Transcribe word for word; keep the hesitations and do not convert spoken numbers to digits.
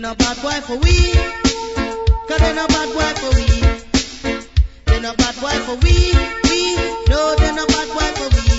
no bad boy for we. Cause they no bad boy for we. They no bad boy for we. We. No, they no bad boy for we.